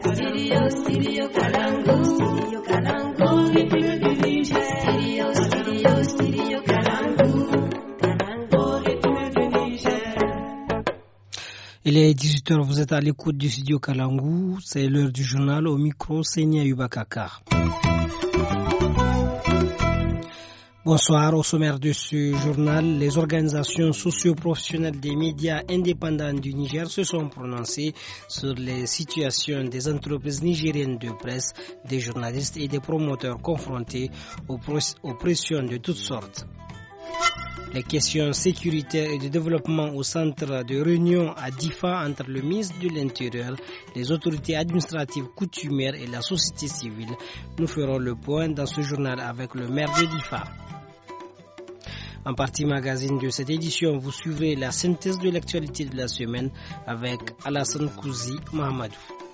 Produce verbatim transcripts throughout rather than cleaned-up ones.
Studio, Studio Kalangu. Studio Kalangu. Studio, Studio, Studio Kalangu. Il est dix-huit heures, vous êtes à l'écoute du studio Kalangu, c'est l'heure du journal, au micro, Senia Yubakaka. Bonsoir, au sommaire de ce journal, les organisations socio-professionnelles des médias indépendants du Niger se sont prononcées sur les situations des entreprises nigériennes de presse, des journalistes et des promoteurs confrontés aux, aux pressions de toutes sortes. Les questions sécuritaires et de développement au centre de réunion à Difa entre le ministre de l'Intérieur, les autorités administratives coutumières et la société civile. Nous ferons le point dans ce journal avec le maire de Difa. En partie magazine de cette édition, vous suivrez la synthèse de l'actualité de la semaine avec Alassane Kouzi Mahamadou.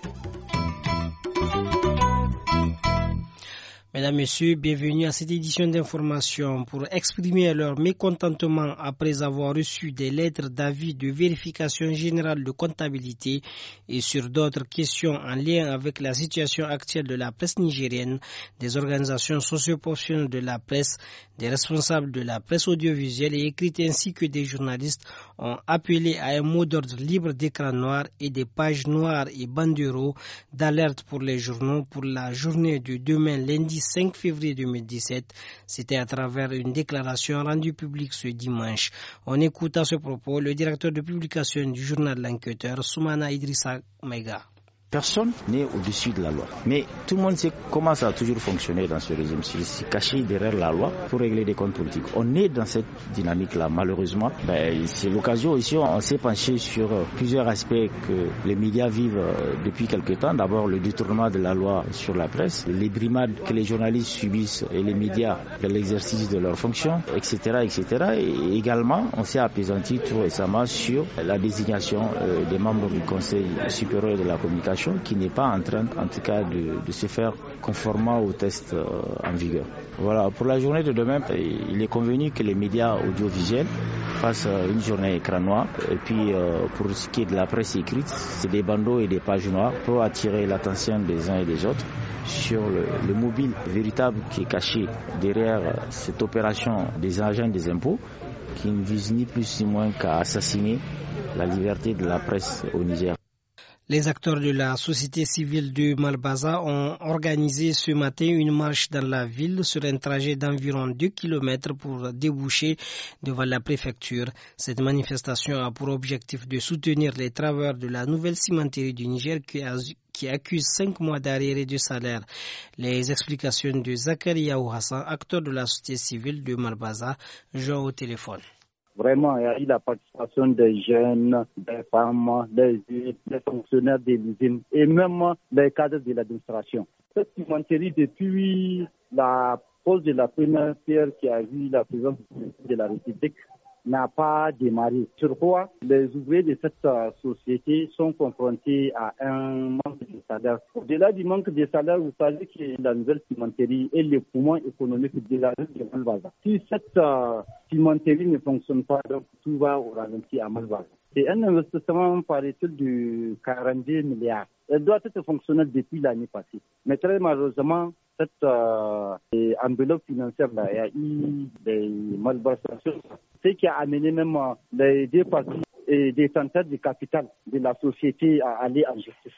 Mesdames, Messieurs, bienvenue à cette édition d'information pour exprimer leur mécontentement après avoir reçu des lettres d'avis de vérification générale de comptabilité et sur d'autres questions en lien avec la situation actuelle de la presse nigérienne, des organisations socio-professionnelles de la presse, des responsables de la presse audiovisuelle et écrite ainsi que des journalistes ont appelé à un mot d'ordre libre d'écran noir et des pages noires et banderoles d'alerte pour les journaux pour la journée de demain lundi cinq février deux mille dix-sept. C'était à travers une déclaration rendue publique ce dimanche. On écoute à ce propos le directeur de publication du journal L'Enquêteur, Soumana Idrissa Maïga. Personne n'est au-dessus de la loi. Mais tout le monde sait comment ça a toujours fonctionné dans ce régime. C'est caché derrière la loi pour régler des comptes politiques. On est dans cette dynamique-là, malheureusement. Ben, c'est l'occasion aussi, on s'est penché sur plusieurs aspects que les médias vivent depuis quelque temps. D'abord, le détournement de la loi sur la presse, les brimades que les journalistes subissent et les médias dans l'exercice de leurs fonctions, et cetera, et cetera. Et également, on s'est appesanti tout récemment sur la désignation des membres du Conseil supérieur de la communication, qui n'est pas en train, en tout cas, de, de se faire conformément aux tests euh, en vigueur. Voilà, pour la journée de demain, il est convenu que les médias audiovisuels fassent une journée écran noir. Et puis, euh, pour ce qui est de la presse écrite, c'est des bandeaux et des pages noires pour attirer l'attention des uns et des autres sur le, le mobile véritable qui est caché derrière cette opération des agents des impôts, qui ne vise ni plus ni moins qu'à assassiner la liberté de la presse au Niger. Les acteurs de la société civile de Malbaza ont organisé ce matin une marche dans la ville sur un trajet d'environ deux kilomètres pour déboucher devant la préfecture. Cette manifestation a pour objectif de soutenir les travailleurs de la nouvelle cimenterie du Niger qui, a, qui accuse cinq mois d'arriérés de salaire. Les explications de Zakaria Ouhassan, acteur de la société civile de Malbaza, joint au téléphone. Vraiment, il y a eu la participation des jeunes, des femmes, des, des fonctionnaires de l'usine et même des cadres de l'administration. Cette cimenterie, depuis la pose de la première pierre qui a vu la présidence de la République, n'a pas démarré. Sur quoi les ouvriers de cette uh, société sont confrontés à un manque de salaire. Au-delà du manque de salaire, vous savez que la nouvelle cimenterie est le poumon économique de la région de Malbaza. Si cette uh, cimenterie ne fonctionne pas, donc tout va au ralenti à Malbaza. C'est un investissement, paraît-il, de quarante-deux milliards. Elle doit être fonctionnelle depuis l'année passée. Mais très malheureusement, cette euh, enveloppe financière-là, il y a eu des malversations, ce qui a amené même euh, les deux parties et des détenteurs du capital de la société à aller en justice.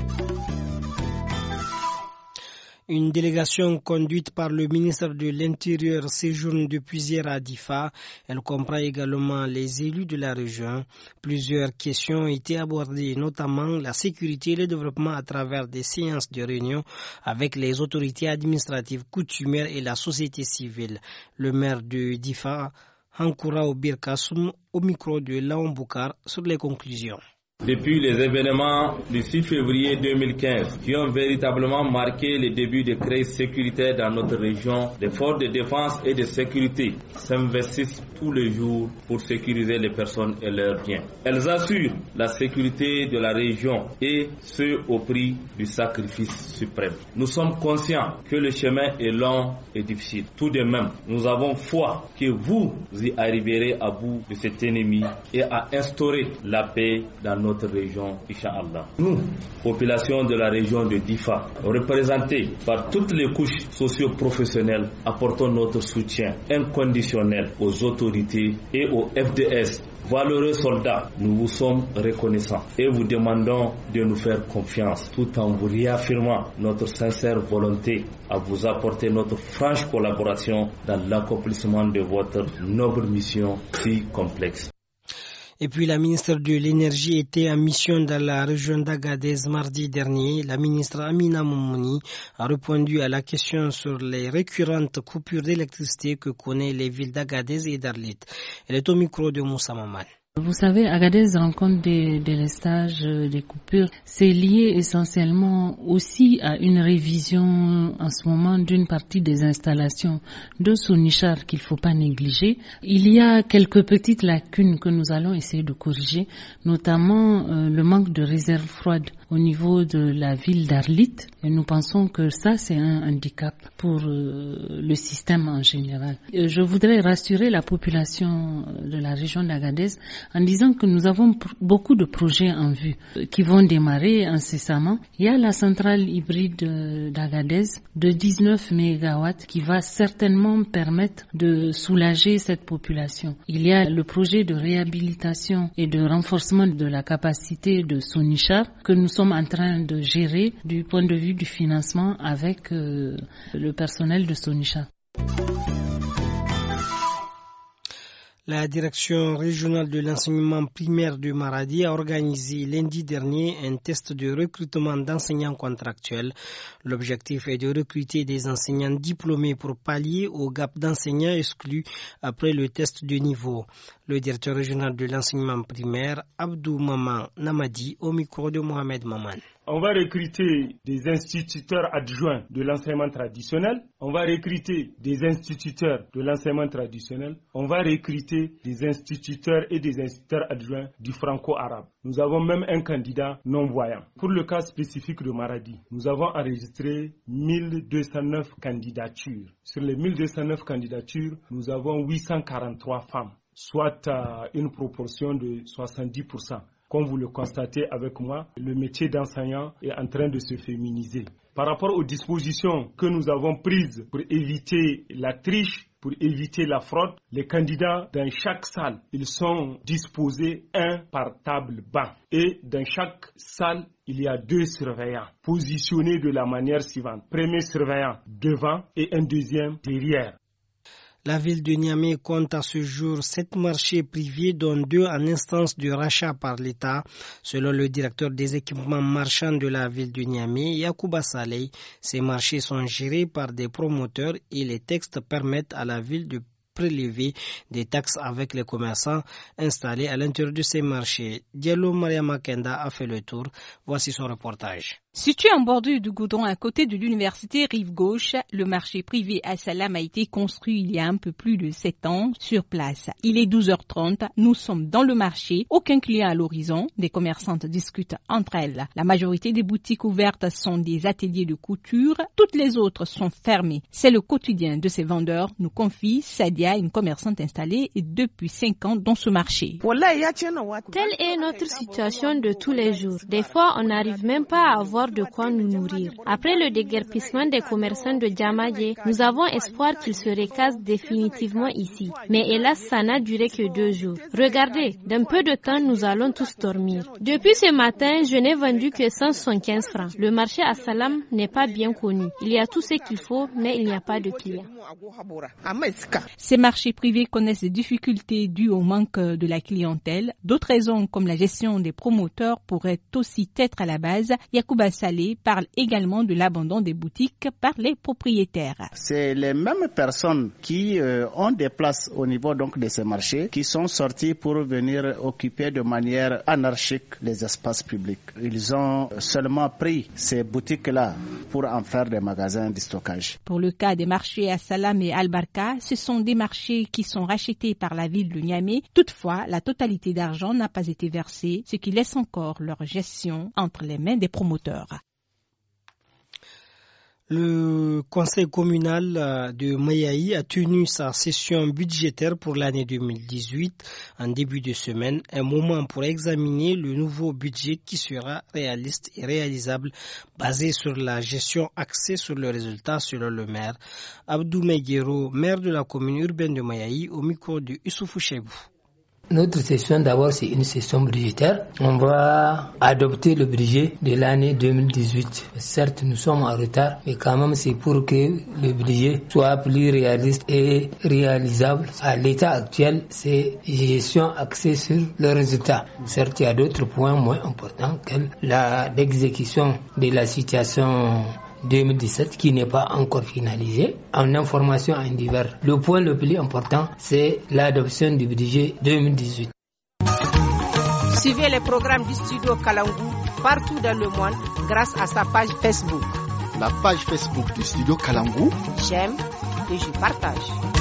Une délégation conduite par le ministre de l'Intérieur séjourne depuis hier à Difa. Elle comprend également les élus de la région. Plusieurs questions ont été abordées, notamment la sécurité et le développement à travers des séances de réunion avec les autorités administratives coutumières et la société civile. Le maire de Difa, Hankoura Obir Kassoum, au micro de Laon Boukar, sur les conclusions. Depuis les événements du six février deux mille quinze qui ont véritablement marqué le début de crise sécuritaire dans notre région, les forces de défense et de sécurité s'investissent tous les jours pour sécuriser les personnes et leurs biens. Elles assurent la sécurité de la région et ce au prix du sacrifice suprême. Nous sommes conscients que le chemin est long et difficile. Tout de même, nous avons foi que vous y arriverez à bout de cet ennemi et à instaurer la paix dans nos notre région, Inch'Allah. Nous, population de la région de Difa, représentée par toutes les couches socio-professionnelles, apportons notre soutien inconditionnel aux autorités et au F D S. Valeureux soldats, nous vous sommes reconnaissants et vous demandons de nous faire confiance tout en vous réaffirmant notre sincère volonté à vous apporter notre franche collaboration dans l'accomplissement de votre noble mission si complexe. Et puis la ministre de l'Énergie était en mission dans la région d'Agadez mardi dernier. La ministre Amina Moumouni a répondu à la question sur les récurrentes coupures d'électricité que connaissent les villes d'Agadez et d'Arlit. Elle est au micro de Moussa Maman. Vous savez, Agadez rencontre des délestages, des coupures. C'est lié essentiellement aussi à une révision en ce moment d'une partie des installations de Sonichar qu'il ne faut pas négliger. Il y a quelques petites lacunes que nous allons essayer de corriger, notamment euh, le manque de réserve froide au niveau de la ville d'Arlit. Et nous pensons que ça, c'est un handicap pour euh, le système en général. Euh, je voudrais rassurer la population de la région d'Agadez en disant que nous avons pr- beaucoup de projets en vue euh, qui vont démarrer incessamment. Il y a la centrale hybride euh, d'Agadez de dix-neuf mégawatts qui va certainement permettre de soulager cette population. Il y a le projet de réhabilitation et de renforcement de la capacité de Sonichar que nous sommes en train de gérer du point de vue du financement avec euh, le personnel de Sonichar. La direction régionale de l'enseignement primaire de Maradi a organisé lundi dernier un test de recrutement d'enseignants contractuels. L'objectif est de recruter des enseignants diplômés pour pallier au gap d'enseignants exclus après le test de niveau. Le directeur régional de l'enseignement primaire, Abdou Maman Namadi, au micro de Mohamed Maman. On va recruter des instituteurs adjoints de l'enseignement traditionnel. On va recruter des instituteurs de l'enseignement traditionnel. On va recruter des instituteurs et des instituteurs adjoints du franco-arabe. Nous avons même un candidat non-voyant. Pour le cas spécifique de Maradi, nous avons enregistré mille deux cent neuf candidatures. Sur les mille deux cent neuf candidatures, nous avons huit cent quarante-trois femmes, soit euh, une proportion de soixante-dix pour cent. Comme vous le constatez avec moi, le métier d'enseignant est en train de se féminiser. Par rapport aux dispositions que nous avons prises pour éviter la triche, pour éviter la fraude, les candidats dans chaque salle, ils sont disposés un par table banc. Et dans chaque salle, il y a deux surveillants positionnés de la manière suivante. Premier surveillant devant et un deuxième derrière. La ville de Niamey compte à ce jour sept marchés privés, dont deux en instance de rachat par l'État. Selon le directeur des équipements marchands de la ville de Niamey, Yacouba Saleh, ces marchés sont gérés par des promoteurs et les textes permettent à la ville de prélever des taxes avec les commerçants installés à l'intérieur de ces marchés. Diallo Mariama Kenda a fait le tour. Voici son reportage. Situé en bordure du goudron à côté de l'université Rive-Gauche, le marché privé à Salam a été construit il y a un peu plus de sept ans sur place. Il est douze heures trente, nous sommes dans le marché, aucun client à l'horizon, des commerçantes discutent entre elles. La majorité des boutiques ouvertes sont des ateliers de couture, toutes les autres sont fermées. C'est le quotidien de ces vendeurs, nous confie Sadia, une commerçante installée depuis cinq ans dans ce marché. Telle est notre situation de tous les jours. Des fois, on n'arrive même pas à avoir de quoi nous nourrir. Après le déguerpissement des commerçants de Djamaye, nous avons espoir qu'ils se recassent définitivement ici. Mais hélas, ça n'a duré que deux jours. Regardez, d'un peu de temps, nous allons tous dormir. Depuis ce matin, je n'ai vendu que cent soixante-quinze francs. Le marché à Salam n'est pas bien connu. Il y a tout ce qu'il faut, mais il n'y a pas de clients. Ces marchés privés connaissent des difficultés dues au manque de la clientèle. D'autres raisons, comme la gestion des promoteurs, pourraient aussi être à la base. Yacouba Saleh parle également de l'abandon des boutiques par les propriétaires. C'est les mêmes personnes qui euh, ont des places au niveau donc de ces marchés qui sont sorties pour venir occuper de manière anarchique les espaces publics. Ils ont seulement pris ces boutiques-là pour en faire des magasins de stockage. Pour le cas des marchés à Salam et Al-Barka, ce sont des marchés qui sont rachetés par la ville de Niamey. Toutefois, la totalité d'argent n'a pas été versée, ce qui laisse encore leur gestion entre les mains des promoteurs. Le conseil communal de Mayaï a tenu sa session budgétaire pour l'année deux mille dix-huit en début de semaine, un moment pour examiner le nouveau budget qui sera réaliste et réalisable, basé sur la gestion axée sur le résultat selon le maire. Abdou Meguero, maire de la commune urbaine de Mayaï, au micro de Issoufou Cheibou. Notre session, d'abord, c'est une session budgétaire. On va adopter le budget de l'année deux mille dix-huit. Certes, nous sommes en retard, mais quand même, c'est pour que le budget soit plus réaliste et réalisable. À l'état actuel, c'est une gestion axée sur le résultat. Certes, il y a d'autres points moins importants que l'exécution de la situation deux mille dix-sept qui n'est pas encore finalisé. En information en divers, le point le plus important, c'est l'adoption du budget deux mille dix-huit. Suivez les programmes du studio Kalangou partout dans le monde grâce à sa page Facebook. La page Facebook du studio Kalangou. J'aime et je partage.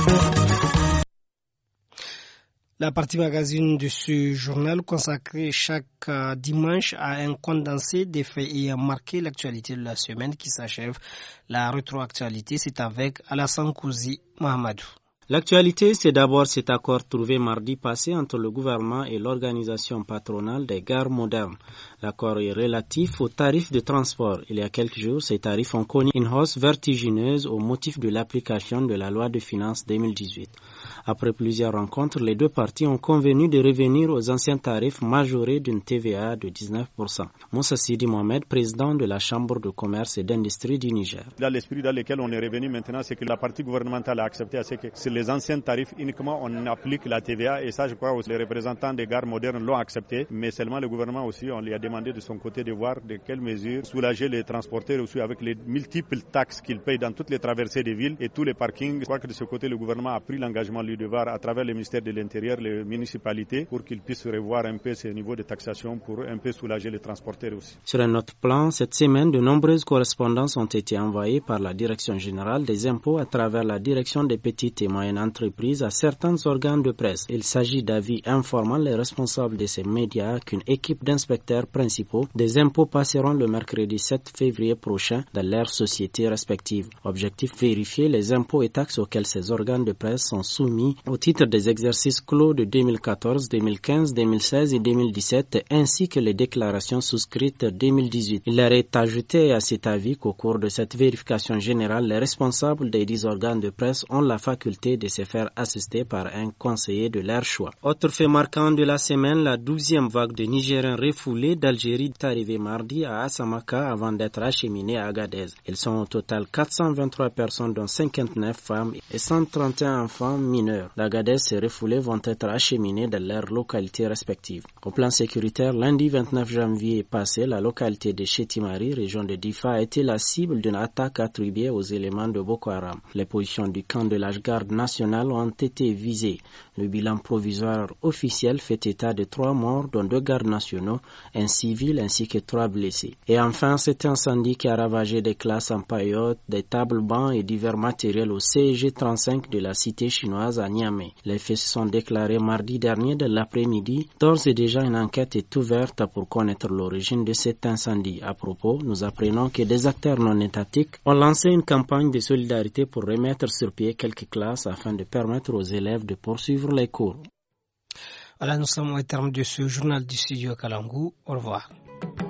La partie magazine de ce journal consacrée chaque euh, dimanche à un condensé des faits ayant marqué l'actualité de la semaine qui s'achève. La rétroactualité, c'est avec Alassane Kouzi Mahamadou. L'actualité, c'est d'abord cet accord trouvé mardi passé entre le gouvernement et l'organisation patronale des gares modernes. L'accord est relatif aux tarifs de transport. Il y a quelques jours, ces tarifs ont connu une hausse vertigineuse au motif de l'application de la loi de finances deux mille dix-huit. Après plusieurs rencontres, les deux parties ont convenu de revenir aux anciens tarifs majorés d'une T V A de dix-neuf pour cent. Moussa Sidi Mohamed, président de la Chambre de commerce et d'industrie du Niger. Dans l'esprit dans lequel on est revenu maintenant, c'est que la partie gouvernementale a accepté assez que sur les anciens tarifs, uniquement on applique la T V A et ça je crois que les représentants des gares modernes l'ont accepté, mais seulement le gouvernement aussi, on lui a demandé de son côté de voir de quelles mesures soulager les transporteurs aussi avec les multiples taxes qu'ils payent dans toutes les traversées des villes et tous les parkings. Je crois que de ce côté le gouvernement a pris l'engagement lui de voir à travers le ministère de l'Intérieur, les municipalités, pour qu'ils puissent revoir un peu ces niveaux de taxation pour un peu soulager les transporteurs aussi. Sur un autre plan, cette semaine, de nombreuses correspondances ont été envoyées par la Direction générale des impôts à travers la Direction des petites et moyennes entreprises à certains organes de presse. Il s'agit d'avis informant les responsables de ces médias qu'une équipe d'inspecteurs principaux des impôts passeront le mercredi sept février prochain dans leurs sociétés respectives. Objectif, vérifier les impôts et taxes auxquels ces organes de presse sont soumis au titre des exercices clos de deux mille quatorze, deux mille quinze, deux mille seize et deux mille dix-sept ainsi que les déclarations souscrites deux mille dix-huit. Il leur est ajouté à cet avis qu'au cours de cette vérification générale, les responsables des dix organes de presse ont la faculté de se faire assister par un conseiller de leur choix. Autre fait marquant de la semaine, la douzième vague de Nigériens refoulés d'Algérie est arrivée mardi à Assamaka avant d'être acheminés à Agadez. Ils sont au total quatre cent vingt-trois personnes dont cinquante-neuf femmes et cent trente et un enfants mineurs. D'Agadez, ces refoulés vont être acheminés dans leurs localités respectives. Au plan sécuritaire, lundi vingt-neuf janvier passé, la localité de Chetimari, région de Difa, a été la cible d'une attaque attribuée aux éléments de Boko Haram. Les positions du camp de la garde nationale ont été visées. Le bilan provisoire officiel fait état de trois morts, dont deux gardes nationaux, un civil ainsi que trois blessés. Et enfin, cet incendie qui a ravagé des classes en paillotes, des tables bancs et divers matériels au C G trente-cinq de la cité chinoise à Niamey. Les faits se sont déclarés mardi dernier de l'après-midi. D'ores et déjà, une enquête est ouverte pour connaître l'origine de cet incendie. À propos, nous apprenons que des acteurs non étatiques ont lancé une campagne de solidarité pour remettre sur pied quelques classes afin de permettre aux élèves de poursuivre les cours. Voilà, nous sommes au terme de ce journal du studio Kalangou. Au revoir.